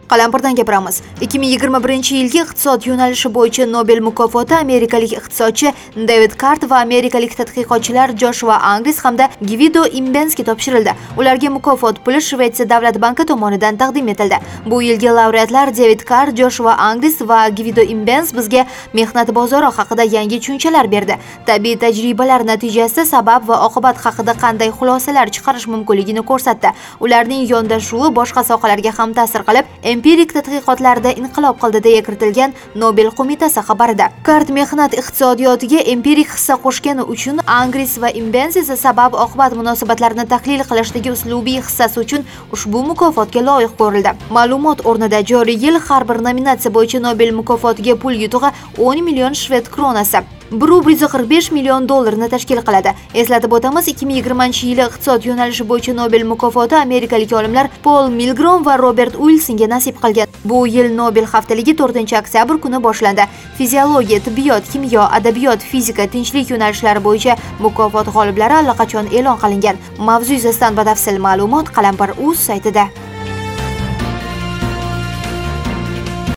Qalampirdan gapiramiz. 2021-yilgi iqtisod yo'nalishi bo'yicha Nobel mukofoti amerikalik iqtisodchi David Cart va amerikalik tadqiqotchilar Joshua Angris hamda Gvido Imbensga topshirildi. Ularga mukofot puli Shvetsiya davlat banki tomonidan taqdim etildi. Bu yilgi laureatlar David Cart, Joshua Angris va Gvido Imbens bizga mehnat bozori haqida yangi tushunchalar berdi. Tabiiy tajribalar natijasida sabab va oqibat haqida qanday xulosalar chiqarish mumkinligini ko'rsatdi. Ularning yondashuvi boshqa sohalarga ham ta'sir qilib, empirik tadqiqotlarda inqilob qildi deya kiritilgan Nobel qo'mitasi xabarida. Cart mehnat iqtisodiyotiga empirik hissa qo'shgani uchun, Angris va Imbens esa sabab-oqibat munosabatlarini tahlil qilishdagi uslubiy hissasi uchun ushbu mukofotga loyiq ko'rildi. Ma'lumot o'rnida joriy yil har bir nominatsiya bo'yicha Nobel mukofotiga pul yutug'i 10 million shved kronasi, 1,45 million dollarni tashkil qiladi. Eslatib o'tamiz, 2020-yil iqtisod yo'nalishi bo'yicha Nobel mukofoti amerikalik olimlar Paul Milgrom va Robert Wilsonga nasib qilgan. Bu yil Nobel haftaligi 4-oktyabr kuni boshlandi. Fiziologiya, tibbiyot, kimyo, adabiyot, fizika, tinchlik yo'nalishlari bo'yicha mukofot g'oliblari allaqachon e'lon qilingan. Mavzu yuzasidan batafsil ma'lumot Qalampir.uz saytida.